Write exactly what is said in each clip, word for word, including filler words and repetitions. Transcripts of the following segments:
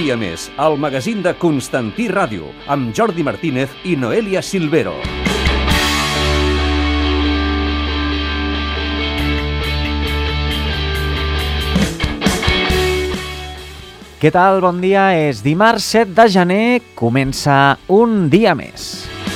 dia més, el magazín de Constantí Ràdio, amb Jordi Martínez i Noelia Silvero. Què tal? Bon dia. És dimarts set de gener, comença un dia més.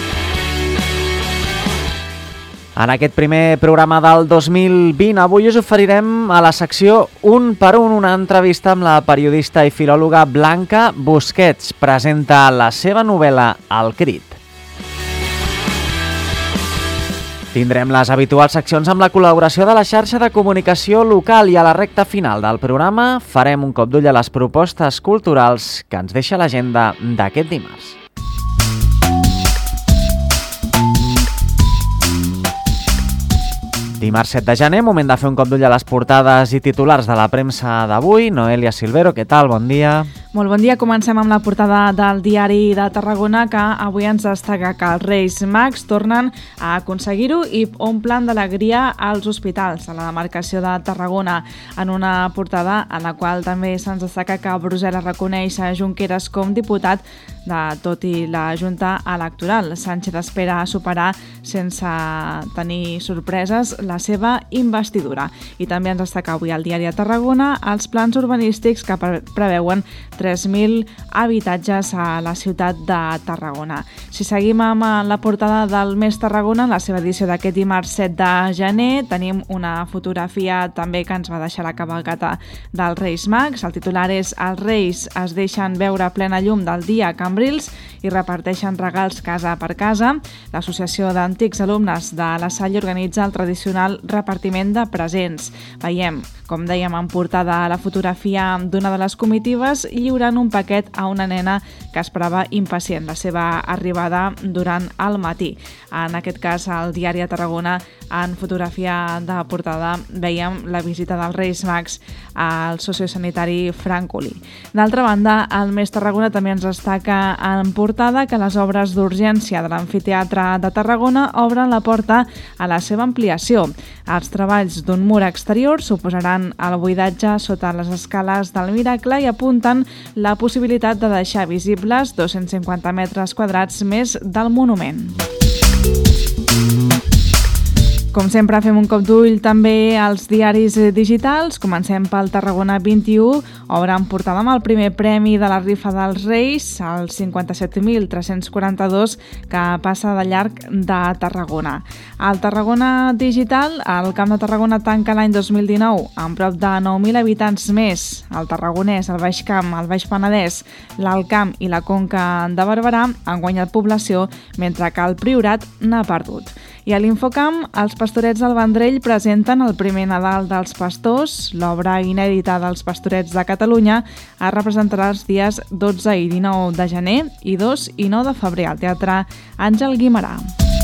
En aquest primer programa del dos mil vint, avui us oferirem a la secció Un per un, una entrevista amb la periodista i filòloga Blanca Busquets. Presenta la seva novel·la El Crit. Tindrem les habituals seccions amb la col·laboració de la xarxa de comunicació local i a la recta final del programa farem un cop d'ull a les propostes culturals que ens deixa l'agenda d'aquest dimarts. Dimarts set de gener, moment de fer un cop d'ull a les portades i titulars de la premsa d'avui. Noelia Silvero, què tal? Bon dia. Molt bon dia. Comencem amb la portada del Diari de Tarragona, que avui ens destaca que els Reis Mags tornen a aconseguir-ho i omplen d'alegria als hospitals a la demarcació de Tarragona, en una portada en la qual també se'ns destaca que Brussel·les reconeix a Junqueras com diputat, de tot i la Junta Electoral. Sánchez espera superar sense tenir sorpreses la seva investidura. I també ens destaca avui al Diari de Tarragona els plans urbanístics que preveuen tres mil habitatges a la ciutat de Tarragona. Si seguim amb la portada del Mes Tarragona, en la seva edició d'aquest dimarts set de gener, tenim una fotografia també que ens va deixar la cavalcata dels Reis Mags. El titular és Els Reis es deixen veure plena llum del dia a Cambrils i reparteixen regals casa per casa. L'Associació d'Antics Alumnes de la Salle organitza el tradicional repartiment de presents. Veiem, com dèiem, en portada la fotografia d'una de les comitives lliurant un paquet a una nena que esperava impacient la seva arribada durant el matí. En aquest cas, al Diari de Tarragona, en fotografia de portada, veiem la visita dels Reis Mags al sociosanitari Francolí. D'altra banda, el Mes Tarragona també ens destaca en portada que les obres d'urgència de l'Amfiteatre de Tarragona obren la porta a la seva ampliació. Els treballs d'un mur exterior suposaran el buidatge sota les escales del Miracle i apunten la possibilitat de deixar visibles dos-cents cinquanta metres quadrats més del monument. Com sempre, fem un cop d'ull també als diaris digitals. Comencem pel Tarragona vint-i-u, obre en portada amb el primer premi de la rifa dels Reis, el cinquanta-set mil tres-cents quaranta-dos, que passa de llarg de Tarragona. Al Tarragona Digital, el Camp de Tarragona tanca l'any dos mil dinou amb prop de nou mil habitants més. El Tarragonès, el Baix Camp, el Baix Penedès, l'Alt Camp i la Conca de Barberà han guanyat població, mentre que el Priorat n'ha perdut. I a l'Infocamp, els Pastorets del Vendrell presenten el primer Nadal dels Pastors. L'obra inèdita dels Pastorets de Catalunya es representarà els dies dotze i dinou de gener i dos i nou de febrer al Teatre Àngel Guimerà.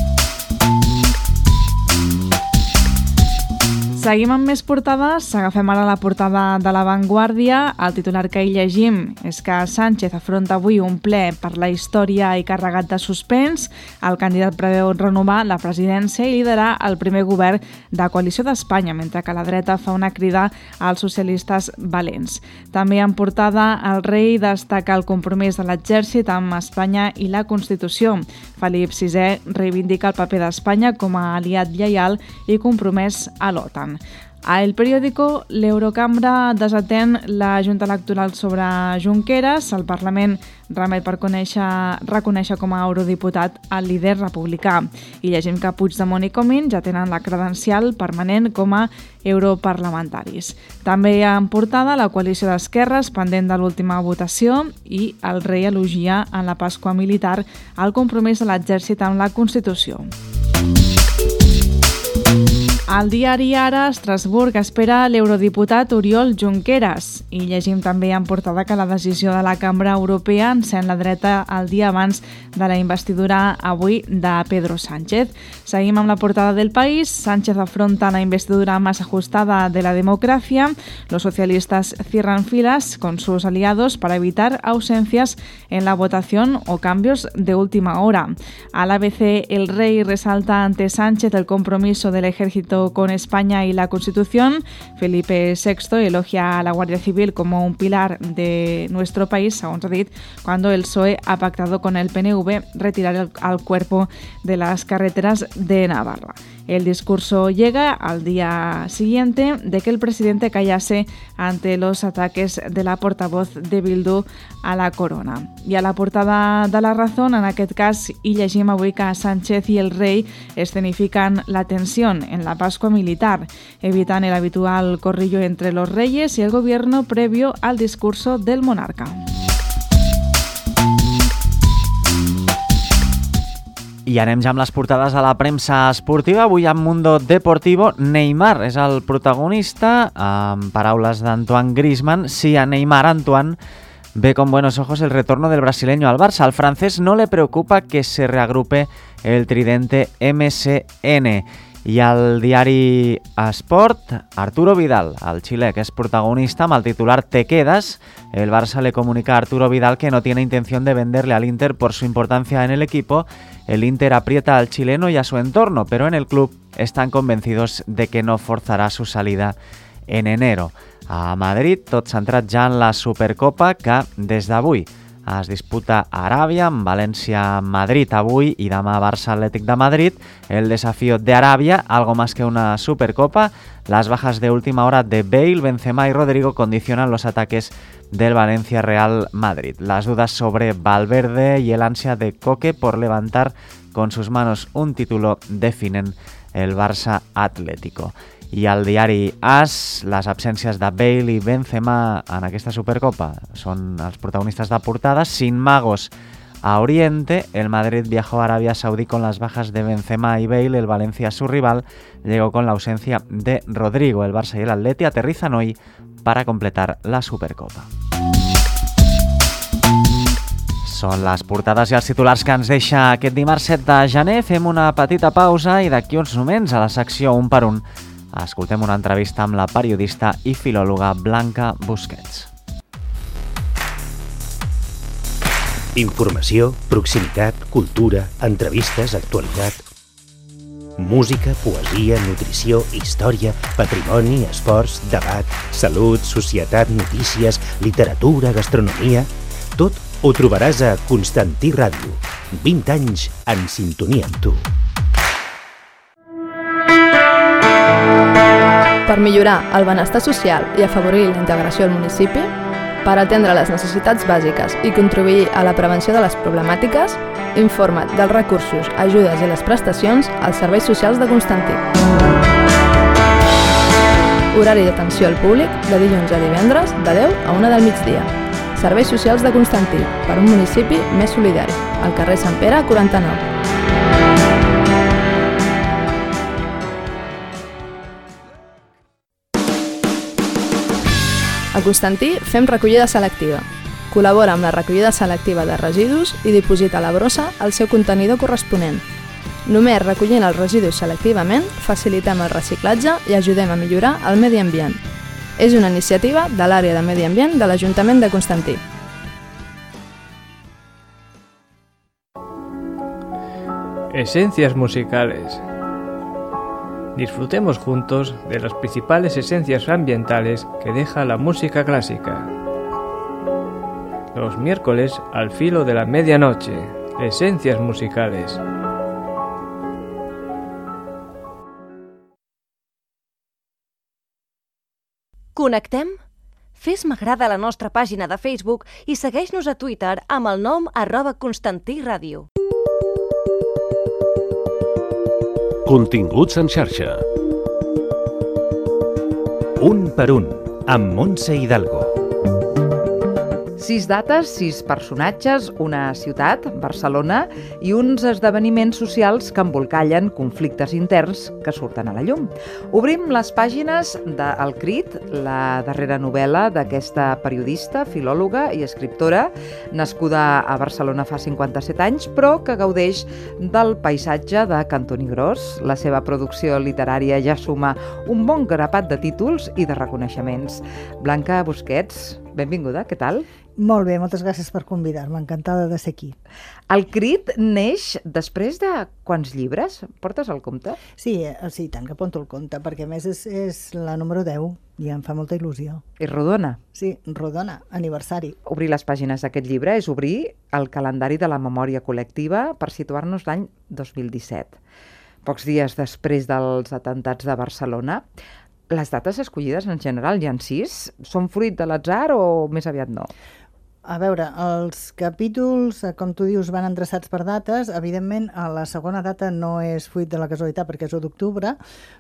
Seguim amb més portades. Agafem ara la portada de La Vanguardia. El titular que hi llegim és que Sánchez afronta avui un ple per la història i carregat de suspens. El candidat preveu renovar la presidència i liderar el primer govern de coalició d'Espanya, mentre que la dreta fa una crida als socialistes valents. També en portada, el rei destaca el compromís de l'exèrcit amb Espanya i la Constitució. Felip sisè reivindica el paper d'Espanya com a aliat lleial i compromès a l'OTAN. A El Periódico, l'Eurocambra desatén la Junta Electoral sobre Junqueras. El Parlament remet per conèixer, reconèixer com a eurodiputat el líder republicà. I llegim que Puigdemont i Comín ja tenen la credencial permanent com a europarlamentaris. També hi ha en portada la coalició d'esquerres pendent de l'última votació i el rei elogia en la Pasqua militar el compromís de l'exèrcit amb la Constitució. Al diari Ara, Estrasburg espera l'eurodiputat Oriol Junqueras i llegim també en portada que la decisió de la Cambra Europea encén la dreta el dia abans de la investidura avui de Pedro Sánchez. Seguim amb la portada del País. Sánchez afronta la investidura más ajustada de la democracia. Los socialistas cierran filas con sus aliados para evitar ausencias en la votación o cambios de última hora. Al A B C, el rey resalta ante Sánchez el compromiso del ejército conflicto con España y la Constitución. Felipe sexto elogia a la Guardia Civil como un pilar de nuestro país, según ha dit, cuando el P S O E ha pactado con el P N V retirar el, al cuerpo de las carreteras de Navarra. El discurso llega al día siguiente de que el presidente callase ante los ataques de la portavoz de Bildu a la Corona. I a la portada de La Razón, en aquest cas, hi llegim avui que Sánchez i el rei escenifican la tensión en la Pascua militar, evitan el habitual corrillo entre los reyes y el gobierno previo al discurso del monarca. I anem ja amb les portades a la premsa esportiva. Avui amb Mundo Deportivo, Neymar és el protagonista. Amb paraules d'Antoine Griezmann, sí a Neymar, Antoine ve con buenos ojos el retorno del brasileño al Barça. Al francés no le preocupa que se reagrupe el tridente M S N. I al diari Esport, Arturo Vidal, el xilè, que és protagonista, amb el titular Te quedas. El Barça le comunica a Arturo Vidal que no tiene intención de venderle al Inter por su importancia en el equipo. El Inter aprieta al chileno y a su entorno, pero en el club están convencidos de que no forzará su salida en enero. A Madrid, tot centrat ja en la Supercopa, que des d'avui es disputa a Aràbia, amb València-Madrid avui i demà Barça-Atlètic de Madrid. El desafío de Arabia, algo más que una Supercopa. Las bajas de última hora de Bale, Benzema y Rodrigo condicionan los ataques del Valencia-Real Madrid. Las dudas sobre Valverde y el ansia de Coque por levantar con sus manos un título definen el Barça Atlético. I al diari AS, les absències de Bale i Benzema en aquesta Supercopa són els protagonistas de portada. Sin magos a Oriente, el Madrid viajó a Arabia Saudí con las bajas de Benzema y Bale. El Valencia, su rival, llegó con la ausencia de Rodrigo. El Barça y el Atleti aterrizan hoy para completar la Supercopa. Són les portades i els titulars que ens deixa aquest dimarts set de gener. Fem una petita pausa i d'aquí uns moments a la secció Un per Un escoltem una entrevista amb la periodista i filòloga Blanca Busquets. Informació, proximitat, cultura, entrevistes, actualitat, música, poesia, nutrició, història, patrimoni, esports, debat, salut, societat, notícies, literatura, gastronomia... Tot ho trobaràs a Constantí Ràdio. vint anys en sintonia amb tu. Per millorar el benestar social i afavorir la integració al municipi, per atendre les necessitats bàsiques i contribuir a la prevenció de les problemàtiques, informa't dels recursos, ajudes i les prestacions als serveis socials de Constantí. Horari d'atenció al públic de dilluns a divendres de deu a una del migdia. Serveis socials de Constantí, per un municipi més solidari, al carrer Sant Pere quaranta-nou. A Constantí fem recollida selectiva. Col·labora amb la recollida selectiva de residus i diposita a la brossa el seu contenidor corresponent. Només recollint els residus selectivament facilitem el reciclatge i ajudem a millorar el medi ambient. És una iniciativa de l'àrea de medi ambient de l'Ajuntament de Constantí. Esencias musicales. Disfrutemos juntos de las principales esencias ambientales que deja la música clásica. Los miércoles al filo de la medianoche, Esencias musicales. Connectem? Fes m'agrada a la nostra pàgina de Facebook i segueix-nos a Twitter amb el nom arroba Constantí Ràdio. Continguts en xarxa. Un per un, amb Montse Hidalgo. Sis dates, sis personatges, una ciutat, Barcelona, i uns esdeveniments socials que embolcallen conflictes interns que surten a la llum. Obrim les pàgines de El Crit, la darrera novel·la d'aquesta periodista, filòloga i escriptora, nascuda a Barcelona fa cinquanta-set anys, però que gaudeix del paisatge de Cantoni Gros. La seva producció literària ja suma un bon grapat de títols i de reconeixements. Blanca Busquets, Benvinguda, què tal? Molt bé, moltes gràcies per convidar-me, encantada de ser aquí. El Crit neix després de quants llibres? Portes el compte? Sí, sí, tant que apunto el compte, perquè a més és, és la número deu i em fa molta il·lusió. I rodona? Sí, rodona, aniversari. Obrir les pàgines d'aquest llibre és obrir el calendari de la memòria col·lectiva per situar-nos l'any dos mil disset. Pocs dies després dels atemptats de Barcelona. Les dates escollides en general, hi ha sis, són fruit de l'atzar o més aviat no? A veure, els capítols, com tu dius, van endreçats per dates. Evidentment, la segona data no és fruit de la casualitat perquè és u d'octubre,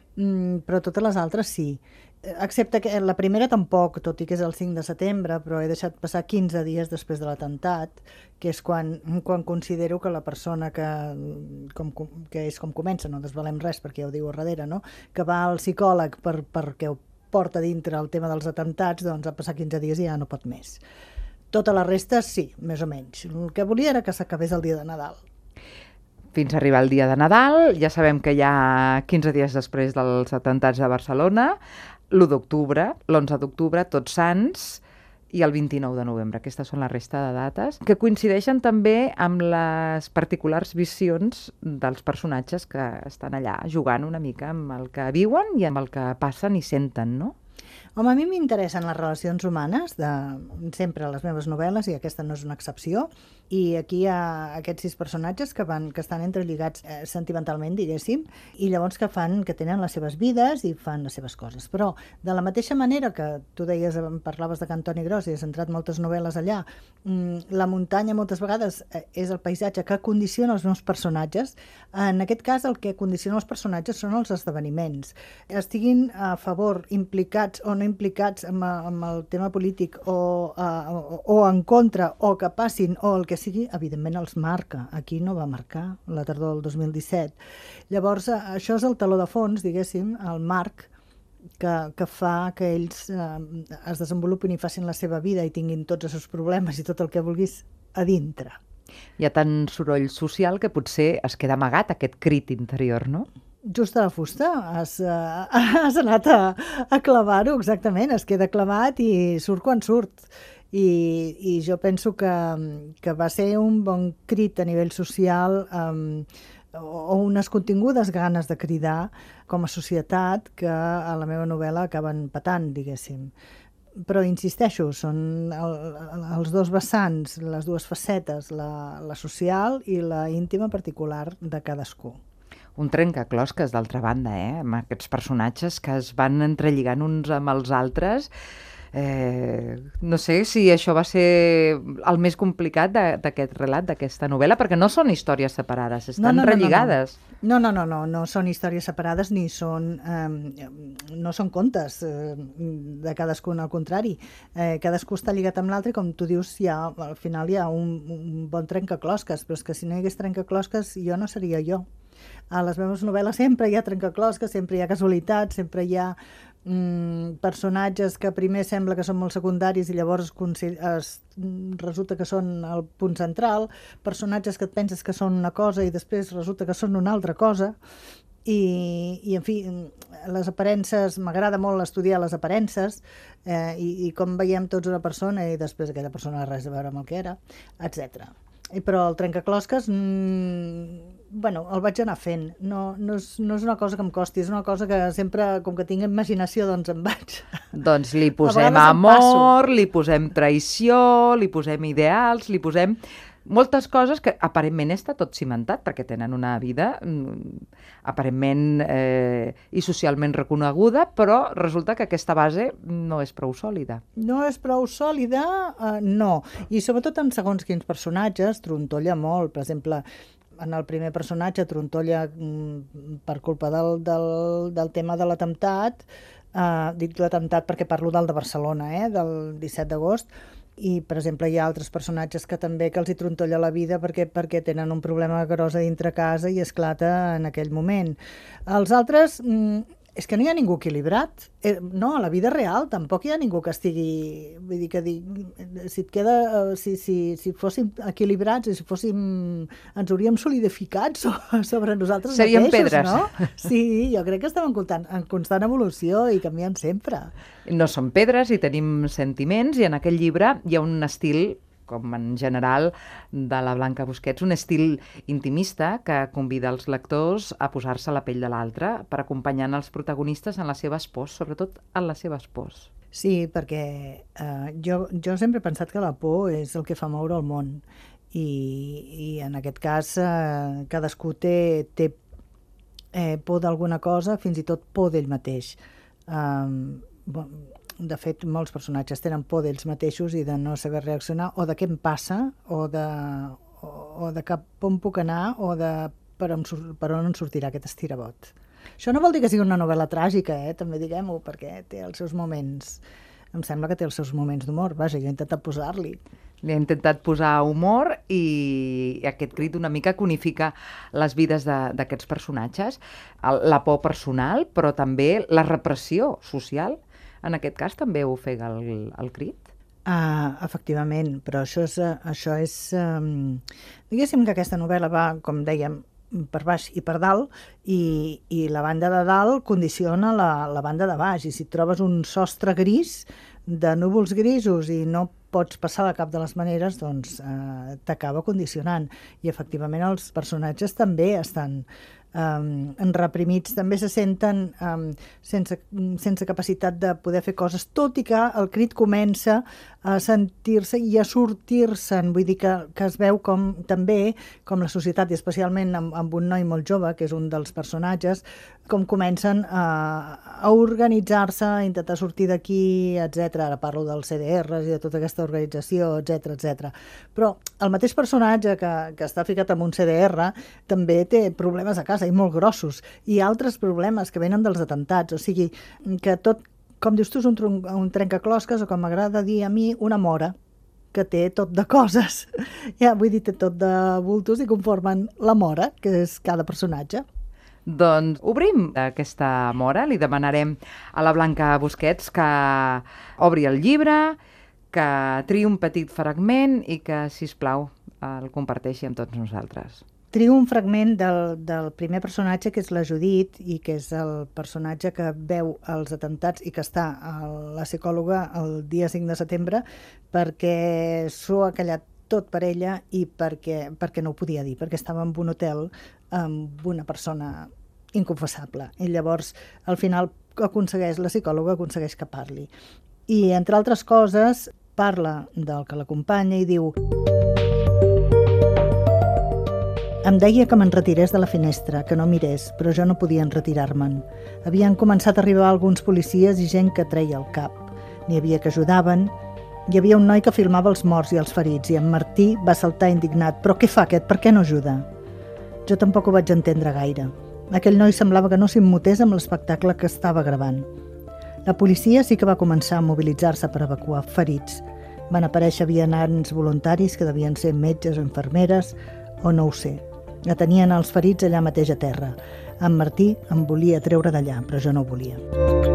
però totes les altres sí. Excepte que la primera tampoc, tot i que és el cinc de setembre, però he deixat passar quinze dies després de l'atemptat, que és quan, quan considero que la persona que, com, que és com comença, no desvelem res perquè ja ho diu a darrere, no? Que va al psicòleg per, perquè ho porta dintre el tema dels atemptats, doncs ha passat quinze dies i ja no pot més. Tota la resta sí, més o menys. El que volia era que s'acabés el dia de Nadal. Fins a arribar el dia de Nadal, ja sabem que hi ha quinze dies després dels atemptats de Barcelona, l'u d'octubre, l'onze d'octubre, Tots Sants, i el vint-i-nou de novembre. Aquestes són la resta de dates, que coincideixen també amb les particulars visions dels personatges que estan allà, jugant una mica amb el que viuen i amb el que passen i senten, no? Home, a mi m'interessen les relacions humanes, de, sempre a les meves novel·les, i aquesta no és una excepció, i aquí hi ha aquests sis personatges que, van, que estan entrelligats eh, sentimentalment, diguéssim, i llavors que fan, que tenen les seves vides i fan les seves coses. Però, de la mateixa manera que tu deies, parlaves de Can Toni Gros i has entrat moltes novel·les allà, la muntanya moltes vegades és el paisatge que condiciona els meus personatges. En aquest cas, el que condiciona els personatges són els esdeveniments. Estiguin a favor, implicats o no implicats amb, amb el tema polític o, uh, o en contra o que passin o el que sigui, evidentment els marca. Aquí no va marcar la tardor del dos mil disset. Llavors, això és el taló de fons, diguéssim, el marc que, que fa que ells eh, es desenvolupin i facin la seva vida i tinguin tots els seus problemes i tot el que vulguis a dintre. Hi ha tant soroll social que potser es queda amagat aquest crit interior, no? Just a la fusta, has, uh, has anat a, a clavar-ho, exactament, es queda clavat i surt quan surt. I, i jo penso que, que va ser un bon crit a nivell social um, o unes contingudes ganes de cridar com a societat que a la meva novel·la acaben patant, diguéssim. Però insisteixo, són el, els dos vessants, les dues facetes, la, la social i la íntima particular de cadascú. Un trencaclosques, d'altra banda, eh? Amb aquests personatges que es van entrelligant uns amb els altres. Eh, no sé si això va ser el més complicat d'aquest relat, d'aquesta novel·la, perquè no són històries separades, estan no, no, no, relligades. No no. no, no, no, no són històries separades ni són, eh, no són contes eh, de cadascun, al contrari. Eh, cadascú està lligat amb l'altre i com tu dius, hi ha, al final hi ha un, un bon trencaclosques, però és que si no hi hagués trencaclosques jo no seria jo. A les meves novel·les sempre hi ha trencaclosques, sempre hi ha casualitats, sempre hi ha mm, personatges que primer sembla que són molt secundaris i llavors es, resulta que són el punt central, personatges que et penses que són una cosa i després resulta que són una altra cosa. I, i en fi, les aparences, m'agrada molt estudiar les aparences eh, i, i com veiem tots una persona i després aquella persona res a veure amb el que era, etcètera. Però el trencaclosques, mmm, bueno, el vaig anar fent. No, no, és, no és una cosa que em costi, és una cosa que sempre, com que tinc imaginació, doncs em vaig... Doncs li posem amor, li posem traïció, li posem ideals, li posem moltes coses que aparentment està tot cimentat, perquè tenen una vida aparentment eh, i socialment reconeguda, però resulta que aquesta base no és prou sòlida. No és prou sòlida, eh, no. I sobretot en segons quins personatges trontolla molt. Per exemple, en el primer personatge trontolla mm, per culpa del, del, del tema de l'atemptat, eh, dic l'atemptat perquè parlo del de Barcelona, eh, del disset d'agost, i, per exemple, hi ha altres personatges que també que els hi trontolla la vida perquè, perquè tenen un problema gros a dintre casa i esclata en aquell moment. Els altres, és que no hi ha ningú equilibrat. Eh, no, a la vida real tampoc hi ha ningú que estigui... Vull dir que dic, si et queda... Eh, si, si, si fóssim equilibrats i si fóssim... ens hauríem solidificat so, sobre nosaltres Seríem mateixos, pedres. No? Sí, jo crec que estem en constant, en constant evolució i canviant sempre. No som pedres i tenim sentiments, i en aquest llibre hi ha un estil, com en general, de la Blanca Busquets, un estil intimista que convida els lectors a posar-se a la pell de l'altre per acompanyant els protagonistes en les seves pors, sobretot en les seves pors. Sí, perquè eh, jo, jo sempre he pensat que la por és el que fa moure el món i, i en aquest cas eh, cadascú té, té eh, por d'alguna cosa, fins i tot por d'ell mateix. Um, bon, de fet, molts personatges tenen por d'ells mateixos i de no saber reaccionar, o de què em passa, o de, o, o de cap on puc anar, o de per on, per on em sortirà aquest estirabot. Això no vol dir que sigui una novel·la tràgica, eh? També diguem-ho, perquè té els seus moments... Em sembla que té els seus moments d'humor. Vaja, jo he intentat posar-li. Li ha intentat posar humor i aquest crit una mica que unifica les vides d'aquests personatges. La por personal, però també la repressió social. En aquest cas també ofega el, el crit? Ah, efectivament, però això és... Això és um, diguéssim que aquesta novel·la va, com dèiem, per baix i per dalt, i, i la banda de dalt condiciona la, la banda de baix, i si trobes un sostre gris, de núvols grisos, i no pots passar de cap de les maneres, doncs eh, t'acaba condicionant. I efectivament els personatges també estan um, reprimits, també se senten um, sense, sense capacitat de poder fer coses, tot i que el crit comença a sentir-se i a sortir-se'n. Vull dir que, que es veu com també, com la societat, i especialment amb, amb un noi molt jove, que és un dels personatges, com comencen a, a organitzar-se, a intentar sortir d'aquí, etcètera. Ara parlo dels C D Rs i de tota aquesta organització, etcètera, etcètera. Però el mateix personatge que, que està ficat en un C D R també té problemes a casa, i molt grossos, i altres problemes que venen dels atentats. O sigui, que tot, com dius tu, és un, un trencaclosques, o com m'agrada dir a mi, una mora, que té tot de coses. Ja, vull dir, té tot de bultos i conformen la mora, que és cada personatge. Doncs obrim aquesta mora, li demanarem a la Blanca Busquets que obri el llibre, que triï un petit fragment i que, sisplau, el comparteixi amb tots nosaltres. Trio un fragment del, del primer personatge, que és la Judit, i que és el personatge que veu els atentats i que està a la psicòloga el dia cinc de setembre, perquè s'ho ha callat tot per ella i perquè, perquè no ho podia dir, perquè estava en un hotel amb una persona inconfessable. I llavors, al final, aconsegueix, la psicòloga aconsegueix que parli. I, entre altres coses, parla del que l'acompanya i diu: em deia que me'n retirés de la finestra, que no mirés, però jo no podia enretirar-me'n. Havien començat a arribar alguns policies i gent que treia el cap. N'hi havia que ajudaven. Hi havia un noi que filmava els morts i els ferits, i en Martí va saltar indignat. Però què fa aquest? Per què no ajuda? Jo tampoc ho vaig entendre gaire. Aquell noi semblava que no s'immutés amb l'espectacle que estava gravant. La policia sí que va començar a mobilitzar-se per evacuar ferits. Van aparèixer vianants voluntaris que devien ser metges o infermeres, o no ho sé. Atenien els ferits allà mateix a terra. En Martí em volia treure d'allà, però jo no ho volia.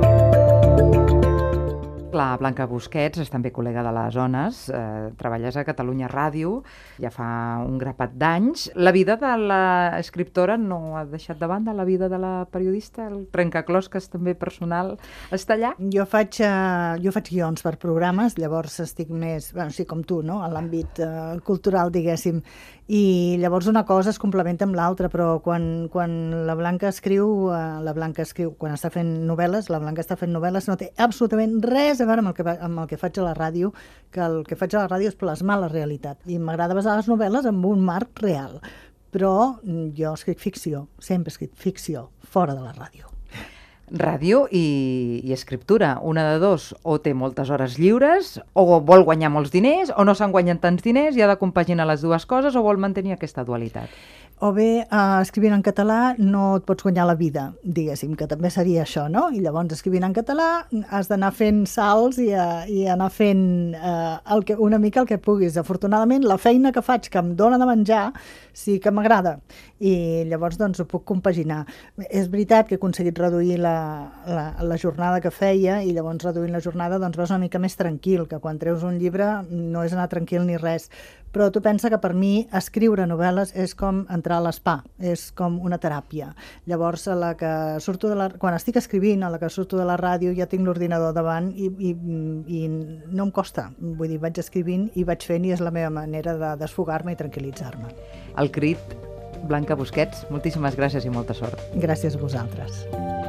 La Blanca Busquets és també col·lega de les Ones, eh, treballes a Catalunya Ràdio, ja fa un grapat d'anys. La vida de l'escriptora no ha deixat de banda la vida de la periodista? El trencaclosques també personal està allà? Jo faig, eh, jo faig guions per programes, llavors estic més, bueno, sí, com tu, no?, a l'àmbit eh, cultural, diguéssim, i llavors una cosa es complementa amb l'altra, però quan, quan la Blanca escriu, eh, la Blanca escriu, quan està fent novel·les, la Blanca està fent novel·les, no té absolutament res a veure amb el que, amb el que faig a la ràdio, que el que faig a la ràdio és plasmar la realitat. I m'agrada basar les novel·les en un marc real. Però jo escric ficció, sempre escric ficció, fora de la ràdio. Ràdio i, i escriptura, una de dos, o té moltes hores lliures, o vol guanyar molts diners, o no se'n guanyen tants diners i ha de compaginar les dues coses, o vol mantenir aquesta dualitat? o bé uh, escrivint en català no et pots guanyar la vida, diguéssim, que també seria això, no? I llavors escrivint en català has d'anar fent salts i, uh, i anar fent uh, el que, una mica el que puguis. Afortunadament, la feina que faig, que em dóna de menjar, sí que m'agrada i llavors doncs ho puc compaginar. És veritat que he aconseguit reduir la, la, la jornada que feia i llavors reduint la jornada doncs vas una mica més tranquil, que quan treus un llibre no és anar tranquil ni res. Però tu pensa que per mi escriure novel·les és com entrar a l'espa, és com una teràpia. Llavors, a la que surto de la, quan estic escrivint, a la que surto de la ràdio, ja tinc l'ordinador davant i, i, i no em costa. Vull dir, vaig escrivint i vaig fent i és la meva manera de desfogar-me i tranquil·litzar-me. El crit, Blanca Busquets, moltíssimes gràcies i molta sort. Gràcies a vosaltres.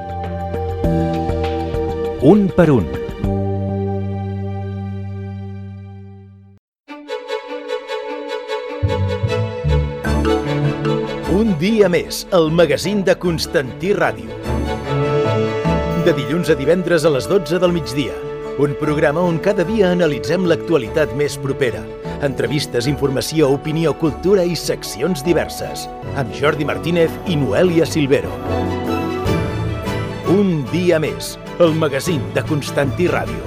Un per un. Un dia més, el magazín de Constantí Ràdio. De dilluns a divendres a les dotze del migdia. Un programa on cada dia analitzem l'actualitat més propera. Entrevistes, informació, opinió, cultura i seccions diverses. Amb Jordi Martínez i Noelia Silvero. Un dia més, el magazín de Constantí Ràdio.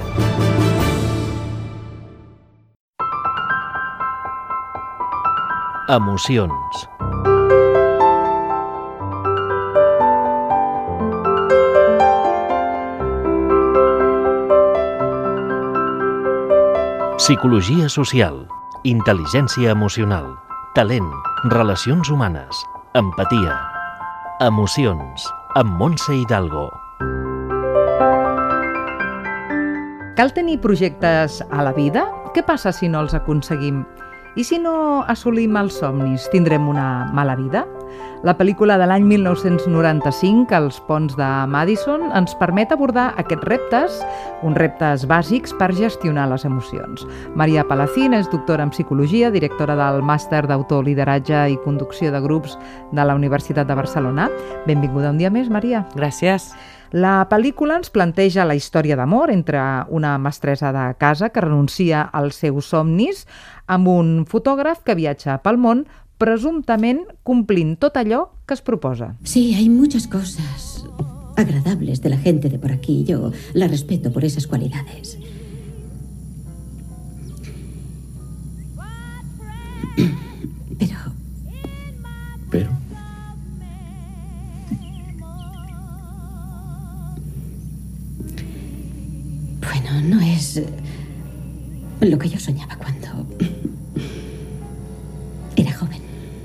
Emocions. Psicologia social, intel·ligència emocional, talent, relacions humanes, empatia. Emocions, amb Montse Hidalgo. Cal tenir projectes a la vida? Què passa si no els aconseguim? I si no assolim els somnis, tindrem una mala vida? La pel·lícula de l'any mil nou-cents noranta-cinc, Els ponts de Madison, ens permet abordar aquests reptes, uns reptes bàsics per gestionar les emocions. Maria Palacín és doctora en Psicologia, directora del Màster d'Autor, Lideratge i Conducció de Grups de la Universitat de Barcelona. Benvinguda un dia més, Maria. Gràcies. La pel·lícula ens planteja la història d'amor entre una mestressa de casa que renuncia als seus somnis amb un fotògraf que viatja pel món presumptament cumplint tot allò que es proposa. Sí, hay muchas cosas agradables de la gente de por aquí. Yo la respeto por esas cualidades. Pero... ¿Pero? Bueno, no es lo que yo soñaba cuando era joven.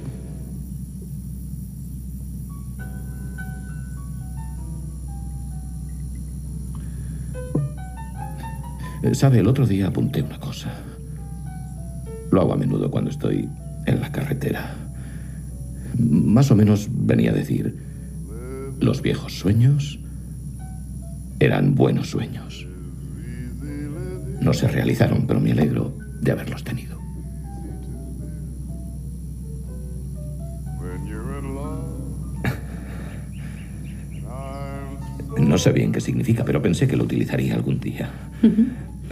Sabe, el otro día apunté una cosa. Lo hago a menudo cuando estoy en la carretera. Más o menos venía a decir: los viejos sueños eran buenos sueños. No se realizaron, pero me alegro de haberlos tenido. No sé bien qué significa, pero pensé que lo utilizaría algún día. Uh-huh.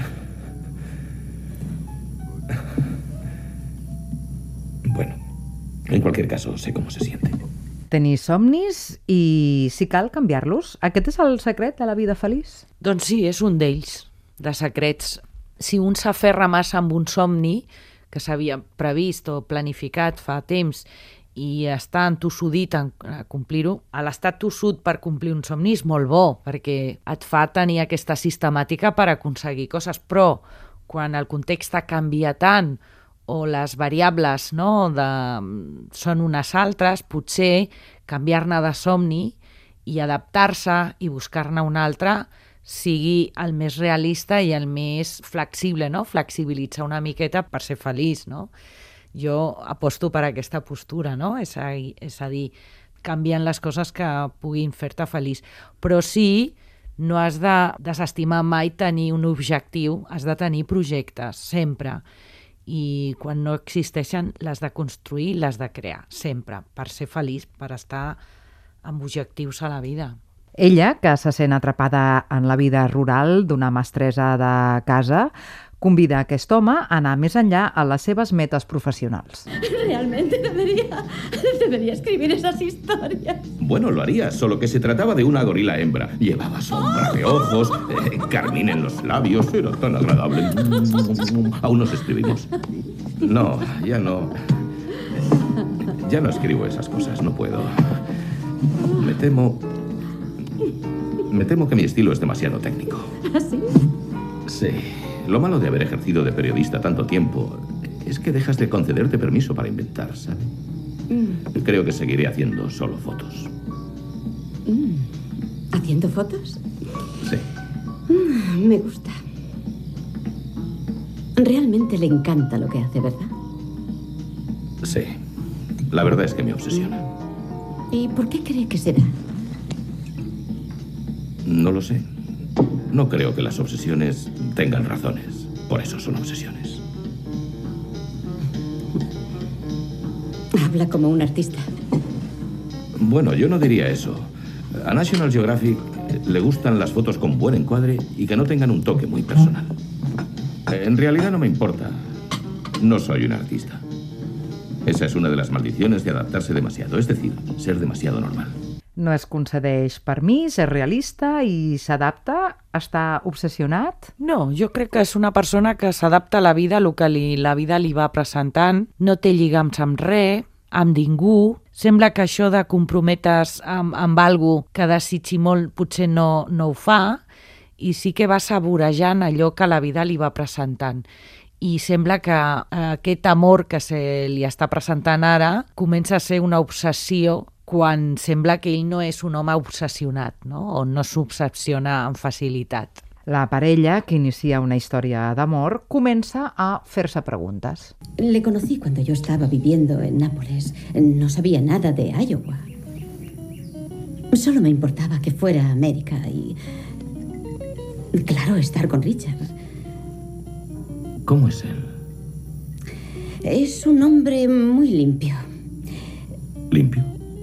Bueno, en cualquier caso, sé cómo se siente. Tenir somnis i, si cal, canviar-los. Aquest és el secret de la vida feliç? Doncs sí, és un d'ells, de secrets. Si un s'aferra massa amb un somni que s'havia previst o planificat fa temps i està entossudit a complir-ho, l'estar tossut per complir un somni és molt bo, perquè et fa tenir aquesta sistemàtica per aconseguir coses, però quan el context canvia tant o les variables, no, de, són unes altres, potser canviar-ne de somni i adaptar-se i buscar-ne un altre sigui el més realista i el més flexible, no? Flexibilitzar una miqueta per ser feliç, no? Jo aposto per aquesta postura, no? És a, és a dir, canviant les coses que puguin fer-te feliç. Però sí, no has de desestimar mai tenir un objectiu, has de tenir projectes, sempre. I quan no existeixen, l'has de construir, l'has de crear, sempre, per ser feliç, per estar amb objectius a la vida. Ella, que se sent atrapada en la vida rural d'una mestressa de casa, Convida aquest home a anar més enllà a les seves metes professionals. Realmente debería, debería escribir esas historias. Bueno, lo haría, solo que se trataba de una gorila hembra. Llevaba sombra de ojos, eh, carmín en los labios, era tan agradable. Aún nos escribimos. No, ya no. Ya no escribo esas cosas, no puedo. Me temo... Me temo que mi estilo es demasiado técnico. ¿Ah, sí? Sí. Lo malo de haber ejercido de periodista tanto tiempo es que dejas de concederte permiso para inventar, ¿sabe? Mm. Creo que seguiré haciendo solo fotos. Mm. ¿Haciendo fotos? Sí. Mm, me gusta. Realmente le encanta lo que hace, ¿verdad? Sí. La verdad es que me obsesiona. ¿Y por qué cree que será? No lo sé. No creo que las obsesiones tengan razones. Por eso son obsesiones. Habla como un artista. Bueno, yo no diría eso. A National Geographic le gustan las fotos con buen encuadre y que no tengan un toque muy personal. En realidad no me importa. No soy un artista. Esa es una de las maldiciones de adaptarse demasiado, es decir, ser demasiado normal. No es concedeix permís, és realista i s'adapta? Està obsessionat? No, jo crec que és una persona que s'adapta a la vida, el que li, la vida li va presentant, no té lligams amb res, amb ningú. Sembla que això de comprometre's amb, amb algú que desitgi molt potser no, no ho fa, i sí que va saborejant allò que la vida li va presentant. I sembla que aquest amor que se li està presentant ara comença a ser una obsessió quan sembla que ell no és un home obsessionat, no? O no s'obsessiona amb facilitat. La parella, que inicia una història d'amor, comença a fer-se preguntes. Le conocí cuando yo estaba viviendo en Nápoles. No sabía nada de Iowa. Solo me importaba que fuera a América y... claro, estar con Richard. ¿Cómo es él? Es un hombre muy limpio. ¿Limpio?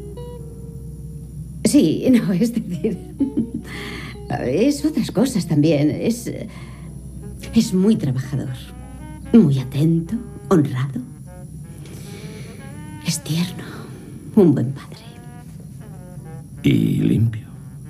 Sí, no, es decir... es otras cosas también. Es... es muy trabajador. Muy atento, honrado. Es tierno. Un buen padre. ¿Y limpio?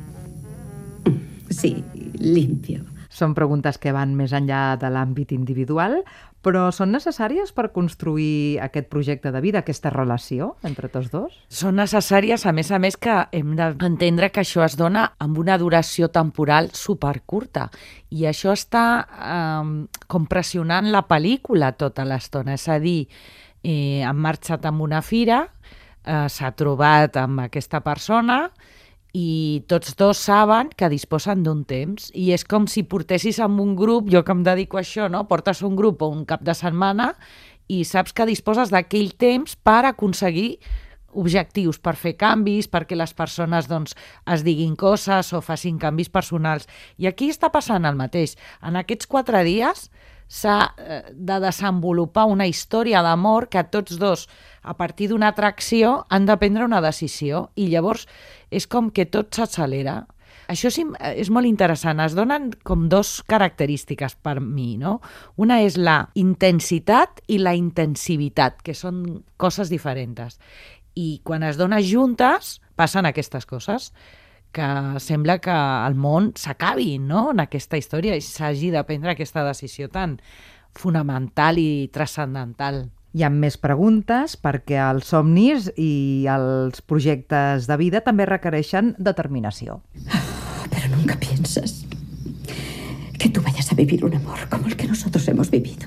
Sí, limpio. Són preguntes que van més enllà de l'àmbit individual, però són necessàries per construir aquest projecte de vida, aquesta relació entre tots dos? Són necessàries, a més a més, que hem d'entendre que això es dona amb una duració temporal supercurta. I això està eh, com pressionant la pel·lícula tota l'estona. És a dir, eh, han marxat amb una fira, eh, s'ha trobat amb aquesta persona, i tots dos saben que disposen d'un temps i és com si portessis amb un grup, jo que em dedico a això, no? Portes un grup o un cap de setmana i saps que disposes d'aquell temps per aconseguir objectius, per fer canvis, perquè les persones doncs, es diguin coses o facin canvis personals. I aquí està passant el mateix. En aquests quatre dies s'ha de desenvolupar una història d'amor que tots dos, a partir d'una atracció, han de prendre una decisió i llavors és com que tot s'accelera. Això és, és molt interessant. Es donen com dos característiques per mi, no? Una és la intensitat i la intensivitat, que són coses diferents. I quan es donen juntes, passen aquestes coses, que sembla que el món s'acabi, no?, en aquesta història i s'hagi de prendre aquesta decisió tan fonamental i transcendental. Hi ha més preguntes perquè els somnis i els projectes de vida també requereixen determinació. Oh, pero nunca piensas que tú vayas a vivir un amor como el que nosotros hemos vivido.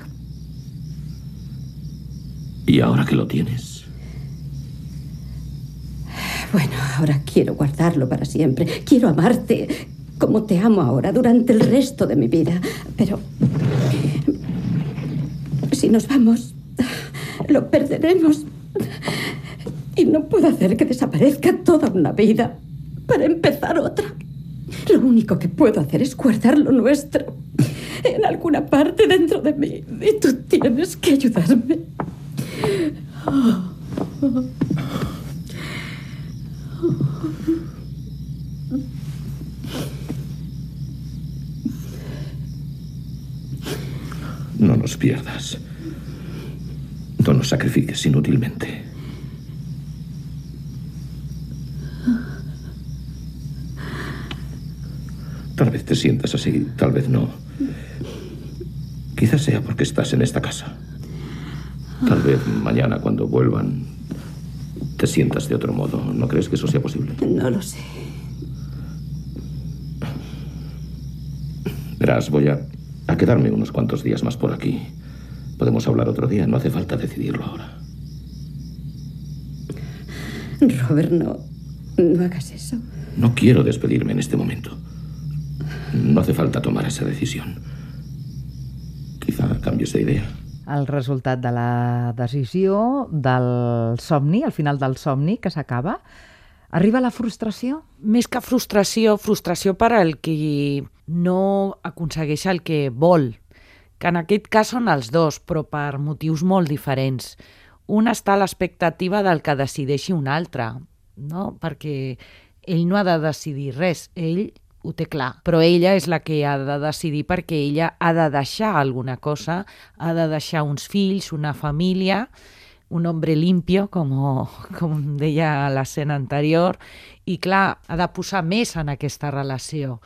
¿Y ahora que lo tienes? Bueno, ahora quiero guardarlo para siempre. Quiero amarte como te amo ahora durante el resto de mi vida. Pero si nos vamos, lo perderemos. Y no puedo hacer que desaparezca toda una vida para empezar otra. Lo único que puedo hacer es guardar lo nuestro en alguna parte dentro de mí. Y tú tienes que ayudarme. Oh, oh. los pierdas. No los sacrifiques inútilmente. Tal vez te sientas así, tal vez no. Quizás sea porque estás en esta casa. Tal vez mañana, cuando vuelvan, te sientas de otro modo. ¿No crees que eso sea posible? No lo sé. Verás, voy a, a quedarme unos cuantos días más por aquí. Podemos hablar otro día, no hace falta decidirlo ahora. Robert, no, no hagas eso. No quiero despedirme en este momento. No hace falta tomar esa decisión. Quizá canvies de idea. El resultat de la decisió, del somni, al final del somni que s'acaba, arriba la frustració? Més que frustració, frustració per al qui no aconsegueix el que vol, que en aquest cas són els dos, però per motius molt diferents. Un està a l'expectativa del que decideixi un altre, no? Perquè ell no ha de decidir res, ell ho té clar, però ella és la que ha de decidir perquè ella ha de deixar alguna cosa, ha de deixar uns fills, una família, un hombre limpio, com, com deia a l'escena anterior, i clar, ha de posar més en aquesta relació.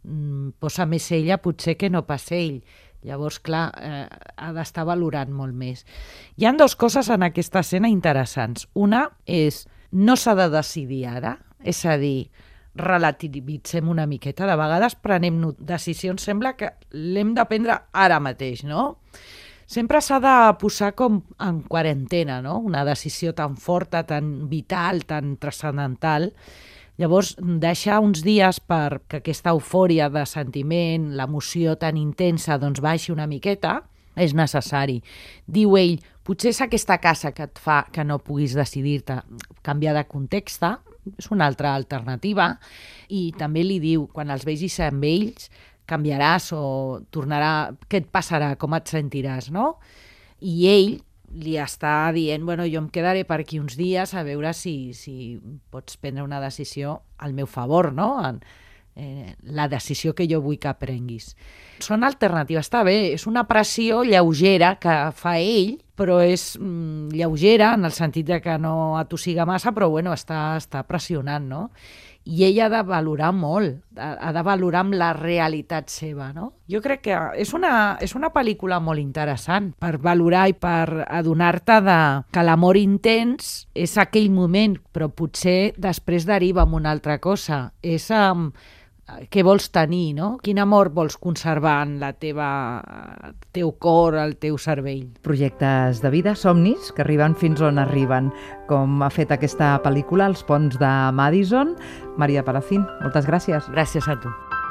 Posa més ella potser que no pas ell. Llavors, clar, eh, ha d'estar valorant molt més. Hi ha dues coses en aquesta escena interessants. Una és, no s'ha de decidir ara, és a dir, relativitzem una miqueta. De vegades prenem decisions, sembla que l'hem de prendre ara mateix, no? Sempre s'ha de posar com en quarantena, no? Una decisió tan forta, tan vital, tan transcendental. Llavors, deixar uns dies perquè aquesta eufòria de sentiment, l'emoció tan intensa, doncs baixi una miqueta, és necessari. Diu ell, potser és aquesta casa que et fa que no puguis decidir-te, canviar de context, és una altra alternativa, i també li diu, quan els vegis amb ells, canviaràs o tornarà, què et passarà, com et sentiràs, no? I ell li està dient, bueno, jo em quedaré per aquí uns dies a veure si, si pots prendre una decisió al meu favor, no? En, eh, la decisió que jo vull que prenguis. Són alternatives, està bé, és una pressió lleugera que fa ell, però és mm, lleugera en el sentit de que no atossiga massa, però bueno, està, està pressionant, no? I ella ha de valorar molt, ha de valorar amb la realitat seva, no? Jo crec que és una, és una pel·lícula molt interessant per valorar i per adonar-te de que l'amor intens és aquell moment, però potser després deriva en una altra cosa. És um, què vols tenir, no? Quin amor vols conservar en la teva, el teu cor, el teu cervell. Projectes de vida, somnis, que arriben fins on arriben, com ha fet aquesta pel·lícula, Els ponts de Madison. Maria Palacín, moltes gràcies. Gràcies a tu.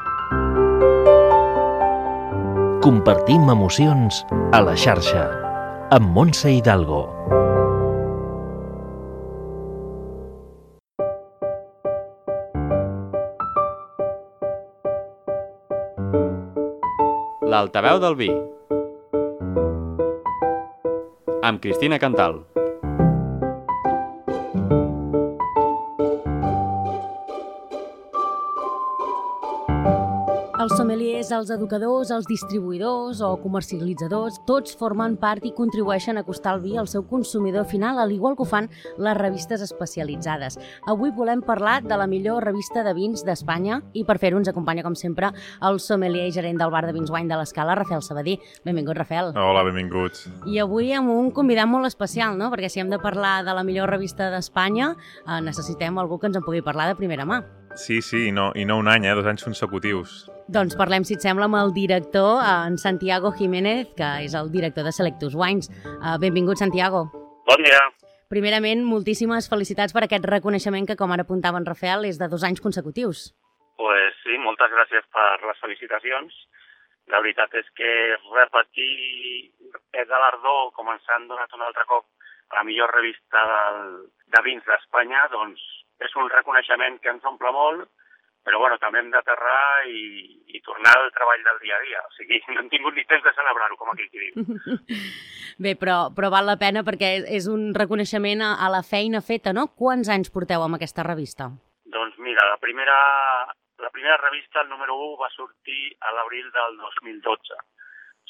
Compartim emocions a la xarxa, amb Montse Hidalgo. L'altaveu del vi, amb Cristina Cantal. Els sommeliers, els educadors, els distribuïdors o comercialitzadors, tots formen part i contribueixen a acostar el vi al seu consumidor final, al igual que ho fan les revistes especialitzades. Avui volem parlar de la millor revista de vins d'Espanya i per fer-ho ens acompanya, com sempre, el sommelier i gerent del bar de vins Wine de l'Escala, Rafael Sabadí. Benvingut, Rafael. Hola, benvinguts. I avui amb un convidat molt especial, no? Perquè si hem de parlar de la millor revista d'Espanya, eh, necessitem algú que ens en pugui parlar de primera mà. Sí, sí, i no, i no un any, eh? Dos anys consecutius. Doncs parlem, si et sembla, amb el director, en Santiago Jiménez, que és el director de Selectus Wines. Benvingut, Santiago. Bon dia. Primerament, moltíssimes felicitats per aquest reconeixement que, com ara apuntava en Rafael, és de dos anys consecutius. Pues sí, moltes gràcies per les felicitacions. La veritat és que repetir aquest galardó, com ens han donat un altre cop a la millor revista del, de vins d'Espanya, doncs és un reconeixement que ens omple molt, però bueno, també hem d'aterrar i, i tornar al treball del dia a dia. O sigui, no hem tingut ni temps de celebrar-ho, com aquell qui diu. Bé, però, però val la pena perquè és un reconeixement a, a la feina feta, no? Quants anys porteu amb aquesta revista? Doncs mira, la primera, la primera revista, el número u, va sortir a l'abril del dos mil dotze. O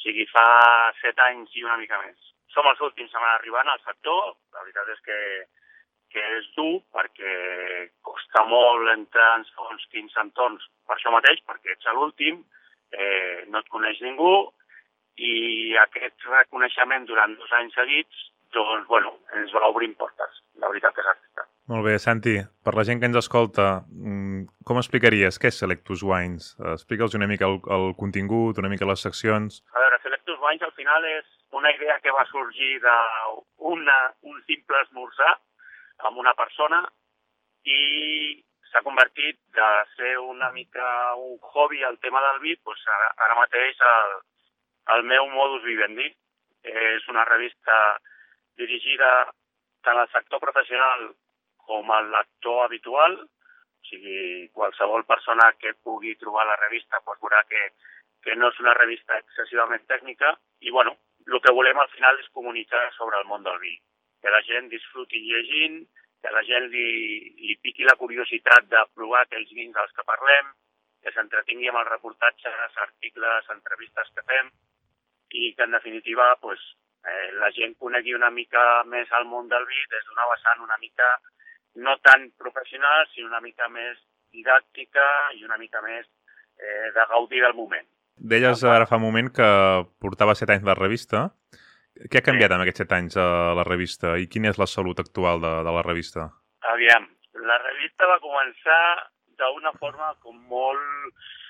sigui, fa set anys i una mica més. Som els últims a anar arribant al sector, la veritat és que, que és dur perquè costa molt entrar en segons quins entorns per això mateix, perquè ets l'últim, eh, no et coneix ningú, i aquest reconeixement durant dos anys seguits, doncs, bueno, ens va obrint portes, la veritat és aquesta. Molt bé, Santi, per la gent que ens escolta, com explicaries què és Selectus Wines? Explica'ls una mica el, el contingut, una mica les seccions. A veure, Selectus Wines al final és una idea que va sorgir d'un simple esmorzar amb una persona i s'ha convertit de ser una mica un hobby el tema del vi, doncs ara, ara mateix el, el meu modus vivendi. És una revista dirigida tant al sector professional com al lector habitual, o sigui, qualsevol persona que pugui trobar la revista doncs veurà que, que no és una revista excessivament tècnica i, bueno, el que volem al final és comunicar sobre el món del vi, que la gent disfruti llegint, que la gent li, li piqui la curiositat de provar aquells vins dels que parlem, que s'entretingui amb els reportatges, articles, entrevistes que fem i que, en definitiva, pues, eh, la gent conegui una mica més el món del vi des d'una vessant una mica no tan professional, sinó una mica més didàctica i una mica més eh, de gaudir del moment. Deies ara fa un moment que portava set anys de revista. Què ha canviat sí. en aquests set anys a la revista i quina és la salut actual de, de la revista? Aviam, la revista va començar d'una forma com molt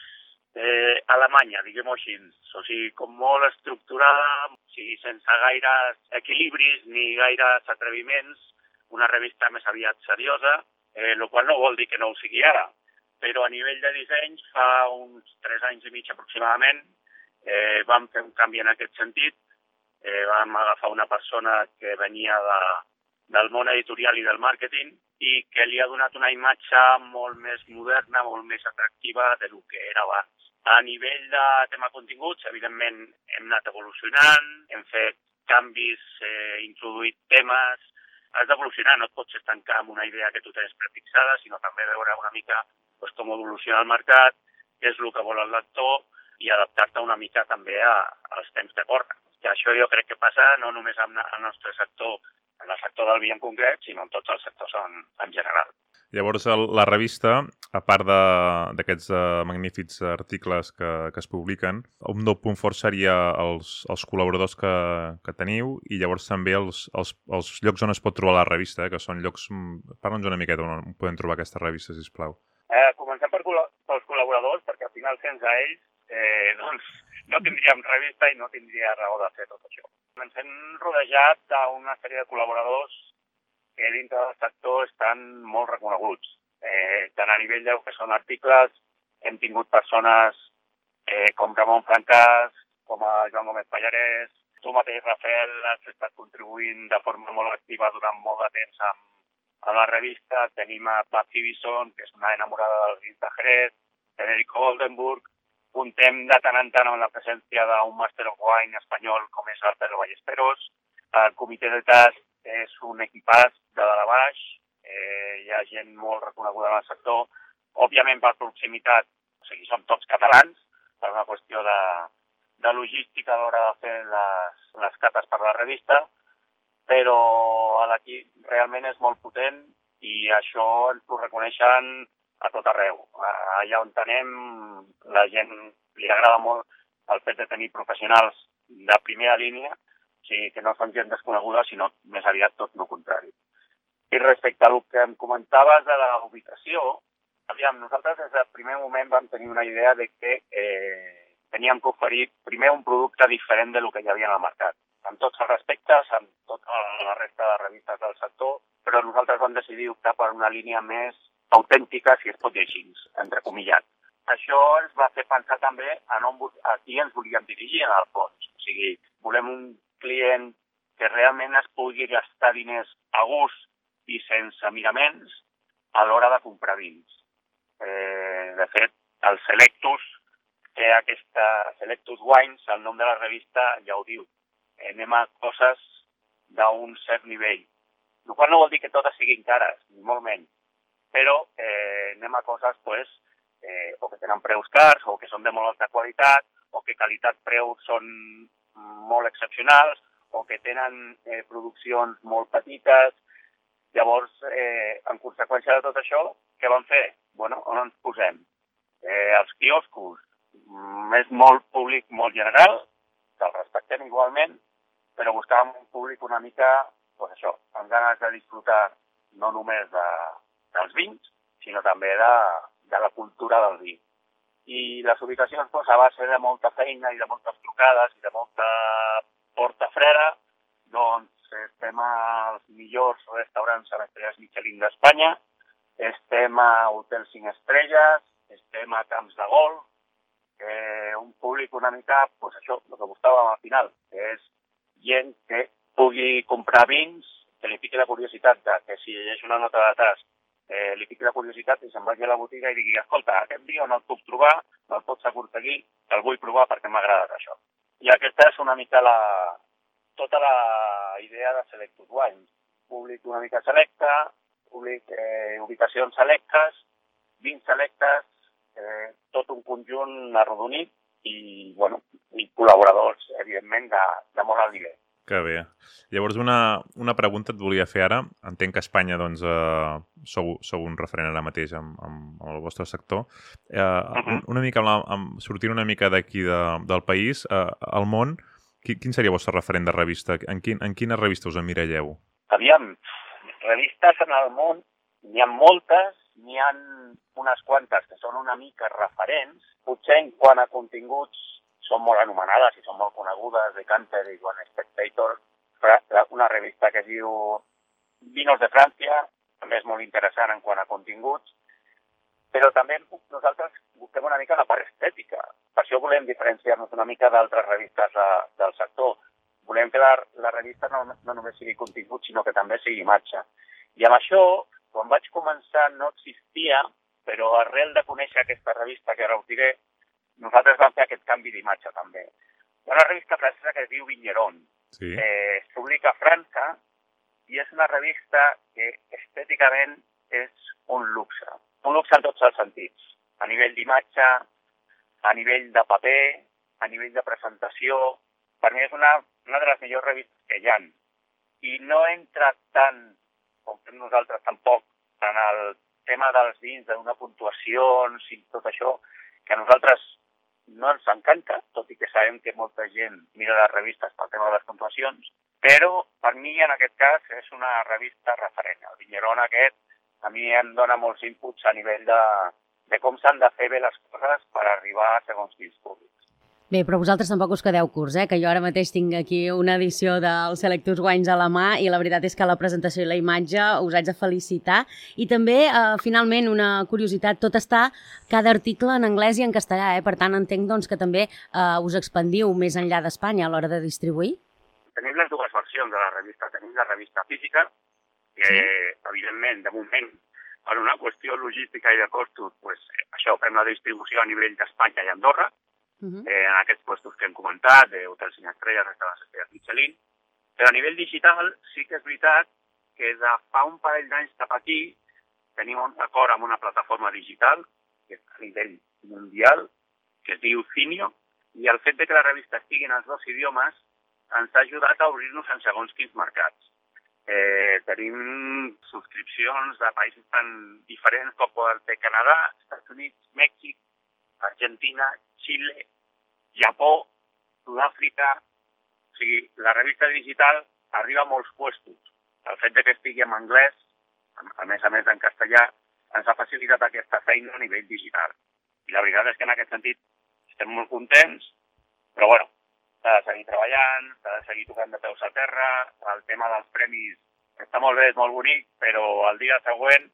eh, alemanya, diguem-ho així. O sigui, com molt estructurada, o sigui, sense gaires equilibris ni gaires atreviments, una revista més aviat seriosa, eh, el qual no vol dir que no ho sigui ara. Però a nivell de disseny, fa uns tres anys i mig aproximadament, eh, vam fer un canvi en aquest sentit. Eh, vam agafar una persona que venia de, del món editorial i del màrqueting i que li ha donat una imatge molt més moderna, molt més atractiva del que era abans. A nivell de tema continguts, evidentment, hem anat evolucionant, hem fet canvis, eh, introduït temes. Has d'evolucionar, no et pots estancar amb una idea que tu tens prefixada, sinó també veure una mica doncs, com evoluciona el mercat, què és el que vol el lector i adaptar-te una mica també a, als temps que corren. I això jo crec que passa no només en el nostre sector, en el sector del vi en concret, sinó en tots els sectors en, en general. Llavors, el, la revista, a part d'aquests uh, magnífics articles que, que es publiquen, un del punt fort seria els, els col·laboradors que, que teniu i llavors també els, els, els llocs on es pot trobar la revista, eh, que són llocs... Parla'ns una miqueta on podem trobar aquesta revista, sisplau. Eh, comencem per, pels col·laboradors, perquè al final sense ells eh, doncs, no tindríem revista i no tindria raó de fer tot això. Ens hem rodejat d'una sèrie de col·laboradors que dintre del sector estan molt reconeguts. Eh, tant a nivell del que són articles, hem tingut persones eh, com Ramon Francàs, com a Joan Gómez Pallarès, tu mateix, Rafael, has estat contribuint de forma molt activa durant molt de temps amb, amb la revista. Tenim a Patsy Bison, que és una enamorada dels vins de Jerez, Federico Oldenburg. Contem de tant en tant amb la presència d'un Master of Wine espanyol com és Alfredo Ballesteros. El comitè de tas és un equipàs de dalt a baix, eh, hi ha gent molt reconeguda en el sector, òbviament per proximitat, o sigui, som tots catalans, per una qüestió de, de logística a l'hora de fer les, les cates per la revista, però l'equip realment és molt potent i això ens ho reconeixen a tot arreu. Allà on anem, la gent li agrada molt el fet de tenir professionals de primera línia, o sigui, que no són gent desconeguda, sinó més aviat tot el contrari. I respecte al que em comentaves de la ubicació, aviam, nosaltres des del primer moment vam tenir una idea de que eh, teníem que oferir primer un producte diferent del que hi havia en el mercat. Amb tots els respectes, amb tota la resta de revistes del sector, però nosaltres vam decidir optar per una línia més autèntica, si es pot dir així, entrecomillat. Això ens va fer pensar també en on, a qui ens volíem dirigir en el fons. O sigui, volem un client que realment es pugui gastar diners a gust i sense miraments a l'hora de comprar vins. Eh, de fet, el Selectus, té aquesta Selectus Wines, el nom de la revista ja ho diu. Eh, anem a coses d'un cert nivell. El qual no vol dir que totes siguin cares, ni molt menys. Però eh, anem a coses pues, eh, o que tenen preus cars, o que són de molt alta qualitat, o que qualitat-preu són molt excepcionals, o que tenen eh, produccions molt petites. Llavors, eh, en conseqüència de tot això, què vam fer? Bueno, on ens posem? Eh, els quioscos, és molt públic, molt general, que el respectem igualment, però buscàvem un públic una mica, pues això, amb ganes de disfrutar no només de, dels vins, sinó també de, de la cultura del vi. I les ubicacions, pues, a base de molta feina i de moltes trucades i de molta porta freda, doncs estem als millors restaurants amb estrelles Michelin d'Espanya, estem a hotels cinc estrelles, estem a camps de golf, eh, un públic una mica, pues això, el que buscàvem al final, que és gent que pugui comprar vins, que li piqui la curiositat, de, que si llegeix una nota de tas, eh, li piqui la curiositat i se'n vagi a la botiga i digui, escolta, aquest vi on el puc trobar, no el pots aconseguir, el vull provar perquè m'ha agradat això. I aquesta és una mica la, tota la idea de Selectus Wines. Públic una mica selecte, públic, eh, ubicacions selectes, vins selectes, eh, tot un conjunt arrodonit i, bueno, i col·laboradors, evidentment, de, de molt alt nivell. Que bé. Llavors, una, una pregunta et volia fer ara. Entenc que a Espanya doncs, eh, sou, sou un referent ara mateix amb, amb, amb el vostre sector. Eh, uh-huh. Una mica, amb la, amb, sortint una mica d'aquí de, del país, eh, al món, quin, quin seria el vostre referent de revista? En, quin, en quina revista us emmiralleu? Aviam, revistes en el món, n'hi ha moltes, n'hi ha unes quantes que són una mica referents. Potser en quant a continguts són molt anomenades i són molt conegudes, de Decanter i One Spectator, una revista que es diu Vinos de Frància, també és molt interessant en quant a continguts, però també nosaltres busquem una mica la part estètica. Per això volem diferenciar-nos una mica d'altres revistes de, del sector. Volem que la, la revista no, no només sigui contingut, sinó que també sigui imatge. I amb això, quan vaig començar no existia, però arrel de conèixer aquesta revista, que ara us diré, nosaltres vam fer aquest canvi d'imatge també. Hi ha una revista francesa que es diu Vigneron. Sí. Eh, es publica a França i és una revista que estèticament és un luxe. Un luxe en tots els sentits. A nivell d'imatge, a nivell de paper, a nivell de presentació. Per mi és una, una de les millors revistes que hi ha. I no entra tant, com fem nosaltres tampoc, en el tema dels vins, d'una puntuació, i tot això, que a nosaltres no ens encanta, tot i que sabem que molta gent mira les revistes pel tema de les puntuacions, però per mi en aquest cas és una revista referent. El Vigneron aquest a mi em dona molts inputs a nivell de, de com s'han de fer bé les coses per arribar a segons quins públics. Bé, però vosaltres tampoc us quedeu curts, eh? Que jo ara mateix tinc aquí una edició del Selectus Wines a la mà i la veritat és que la presentació i la imatge us haig de felicitar. I també, eh, finalment, una curiositat, tot està cada article en anglès i en castellà, eh? Per tant, entenc doncs, que també eh, us expandiu més enllà d'Espanya a l'hora de distribuir. Tenim les dues versions de la revista. Tenim la revista física, que, sí. evidentment, de moment, per una qüestió logística i de costos, pues, això, fem la distribució a nivell d'Espanya i Andorra, Uh-huh. eh, en aquests puestos que hem comentat, d'hotels cinc estrelles, restaurants estrelles Michelin, però a nivell digital sí que és veritat que de fa un parell d'anys cap aquí tenim un acord amb una plataforma digital que és a nivell mundial, que es diu Cinio, i el fet de que la revista estigui en els dos idiomes ens ha ajudat a obrir-nos en segons quins mercats. Eh, tenim subscripcions de països tan diferents com poden ser Canadà, Estats Units, Mèxic, Argentina, Xile, Japó, Sud-àfrica. O sigui, la revista digital arriba a molts puestos. El fet de que estigui en anglès, a més a més en castellà, ens ha facilitat aquesta feina a nivell digital. I la veritat és que en aquest sentit estem molt contents, però bueno, s'ha de seguir treballant, s'ha de seguir tocant de peus a terra, el tema dels premis està molt bé, és molt bonic, però el dia següent,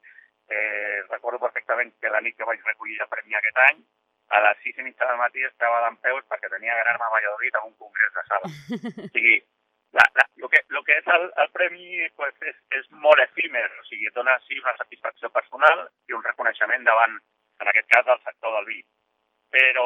eh, recordo perfectament que la nit que vaig recollir el premi aquest any, a les sis i mitja del matí estava d'en peus perquè tenia que anar-me a Valladolid a un congrés de sala. O sigui, la, la, lo, que, lo que és el, el premi pues, és, és molt efímer, o sigui, et dona sí una satisfacció personal i un reconeixement davant, en aquest cas, del sector del vi. Però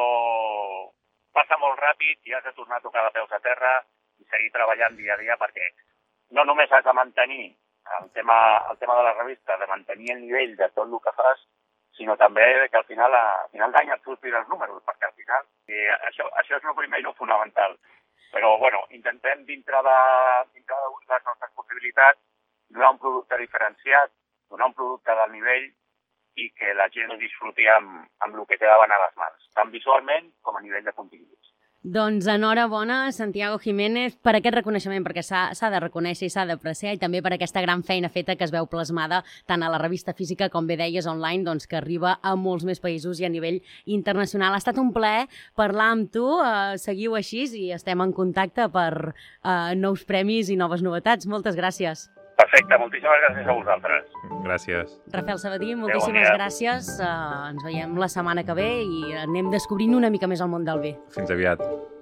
passa molt ràpid i has de tornar a tocar de peus a terra i seguir treballant dia a dia perquè no només has de mantenir el tema, el tema de la revista, de mantenir el nivell de tot el que fas, sinó també que al final, a final d'any et surtin els números, perquè al final eh, això, això és el primer i el fonamental. Però, bueno, intentem, dintre de, dintre de les nostres possibilitats, donar un producte diferenciat, donar un producte del nivell i que la gent ho disfruti amb, amb el que té davant a les mans, tant visualment com a nivell de continguts. Doncs enhorabona, Santiago Jiménez, per aquest reconeixement, perquè s'ha de reconèixer i s'ha d'apreciar, i també per aquesta gran feina feta que es veu plasmada tant a la revista física com bé deies online, doncs, que arriba a molts més països i a nivell internacional. Ha estat un plaer parlar amb tu, eh, seguiu així i estem en contacte per eh, nous premis i noves novetats. Moltes gràcies. Perfecte, moltíssimes gràcies a vosaltres. Gràcies. Rafael Sabatí, moltíssimes Adéu, gràcies. Uh, ens veiem la setmana que ve i anem descobrint una mica més el món del bé. Fins aviat.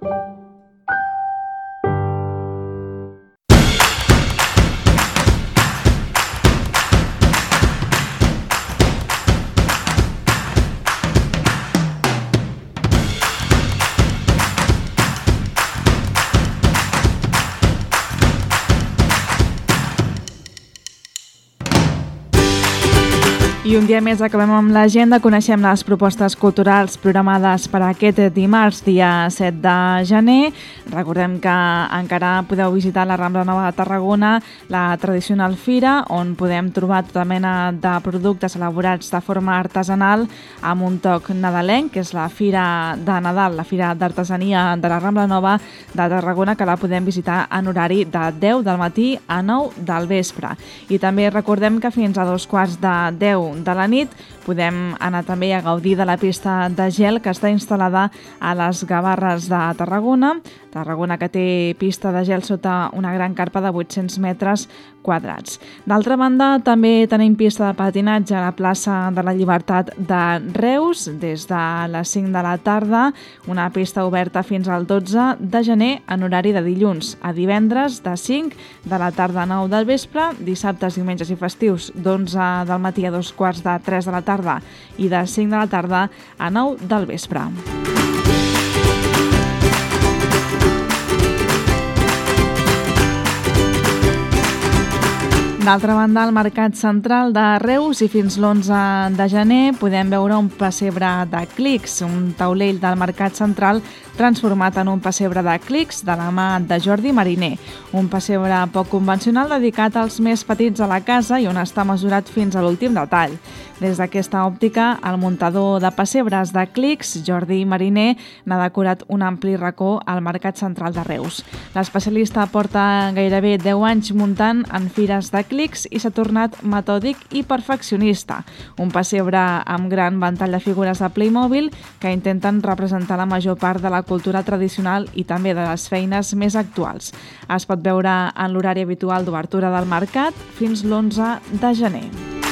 I un dia més acabem amb l'agenda, coneixem les propostes culturals programades per aquest dimarts, dia set de gener. Recordem que encara podeu visitar la Rambla Nova de Tarragona, la tradicional fira, on podem trobar tota mena de productes elaborats de forma artesanal amb un toc nadalenc, que és la Fira de Nadal, la Fira d'Artesania de la Rambla Nova de Tarragona, que la podem visitar en horari de deu del matí a nou del vespre. I també recordem que fins a dos quarts de deu de la nit podem anar també a gaudir de la pista de gel que està instal·lada a les Gavarres de Tarragona. Tarragona que té pista de gel sota una gran carpa de vuit-cents metres quadrats. D'altra banda, també tenim pista de patinatge a la plaça de la Llibertat de Reus des de les cinc de la tarda, una pista oberta fins al dotze de gener en horari de dilluns a divendres de cinc de la tarda a nou del vespre, dissabtes, diumenges i festius d'onze del matí a dos quarts de tres de la tarda i de cinc de la tarda a nou del vespre. D'altra banda, al Mercat Central de Reus i fins l'onze de gener podem veure un pessebre de clics, un taulell del Mercat Central transformat en un pessebre de clics de la mà de Jordi Mariner, un pessebre poc convencional dedicat als més petits a la casa i on està mesurat fins a l'últim detall. Des d'aquesta òptica, el muntador de pessebres de clics, Jordi Mariner, n'ha decorat un ampli racó al Mercat Central de Reus. L'especialista porta gairebé deu anys muntant en fires de clics i s'ha tornat metòdic i perfeccionista. Un pessebre amb gran ventall de figures de Playmobil que intenten representar la major part de la cultura tradicional i també de les feines més actuals. Es pot veure en l'horari habitual d'obertura del mercat fins l'onze de gener.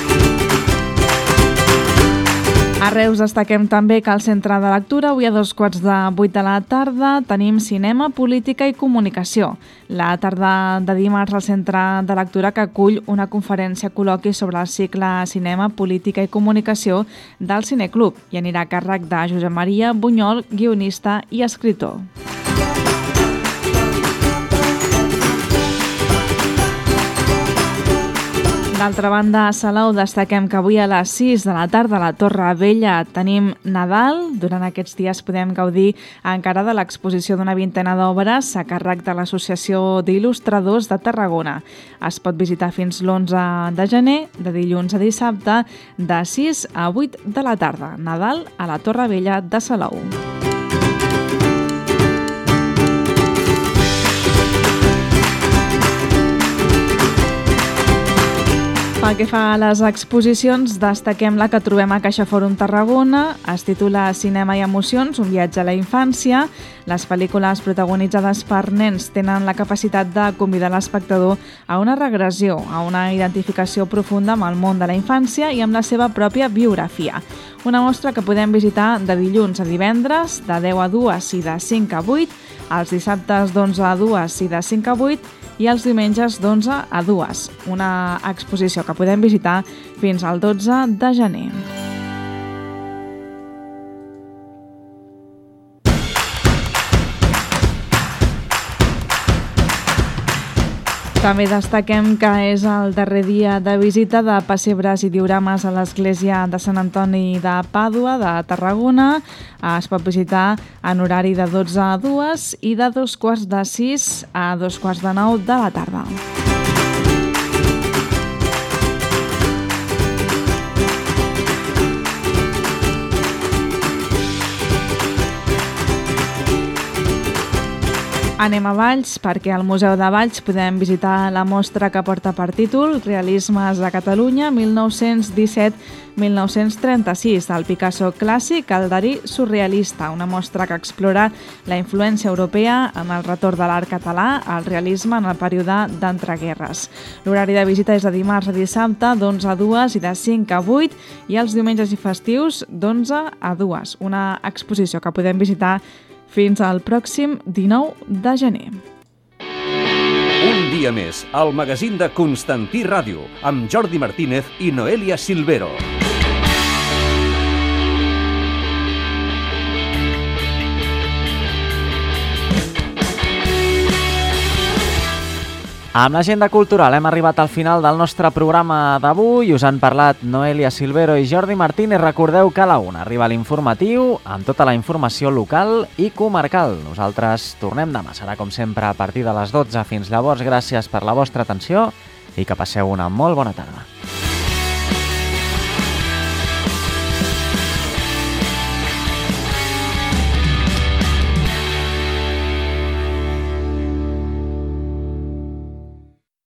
A Reus destaquem també que al Centre de Lectura, avui a dos quarts de vuit de la tarda, tenim cinema, política i comunicació. La tarda de dimarts al Centre de Lectura que acull una conferència col·loqui sobre el cicle Cinema, Política i Comunicació del Cineclub i anirà a càrrec de Josep Maria Bunyol, guionista i escritor. D'altra banda, a Salou destaquem que avui a les sis de la tarda a la Torre Vella tenim Nadal. Durant aquests dies podem gaudir encara de l'exposició d'una vintena d'obres a càrrec de l'Associació d'Il·lustradors de Tarragona. Es pot visitar fins l'onze de gener, de dilluns a dissabte, de sis a vuit de la tarda. Nadal a la Torre Vella de Salou. Pel que fa a les exposicions, destaquem la que trobem a Caixa Fòrum Tarragona. Es titula Cinema i emocions, un viatge a la infància. Les pel·lícules protagonitzades per nens tenen la capacitat de convidar l'espectador a una regressió, a una identificació profunda amb el món de la infància i amb la seva pròpia biografia. Una mostra que podem visitar de dilluns a divendres, de deu a dues i de cinc a vuit, els dissabtes d'onze a dues i de cinc a vuit, i els diumenges d'onze a dues, una exposició que podem visitar fins al dotze de gener. També destaquem que és el darrer dia de visita de pessebres i diorames a l'església de Sant Antoni de Pàdua, de Tarragona. Es pot visitar en horari de dotze a dues i de dos quarts de sis a dos quarts de nou de la tarda. Anem a Valls perquè al Museu de Valls podem visitar la mostra que porta per títol Realismes a Catalunya mil nou-cents disset a mil nou-cents trenta-sis, del Picasso clàssic al Dalí surrealista, una mostra que explora la influència europea en el retorn de l'art català al realisme en el període d'entreguerres. L'horari de visita és de dimarts a dissabte d'onze a dues i de cinc a vuit i els diumenges i festius d'onze a dues. Una exposició que podem visitar fins al pròxim dinou de gener. Un dia més, al magazín de Constantí Ràdio, amb Jordi Martínez i Noelia Silvero. Amb l'agenda cultural hem arribat al final del nostre programa d'avui. Us han parlat Noelia Silvero i Jordi Martínez. Recordeu que a la una arriba l'informatiu amb tota la informació local i comarcal. Nosaltres tornem demà. Serà com sempre a partir de les dotze. Fins llavors, gràcies per la vostra atenció i que passeu una molt bona tarda.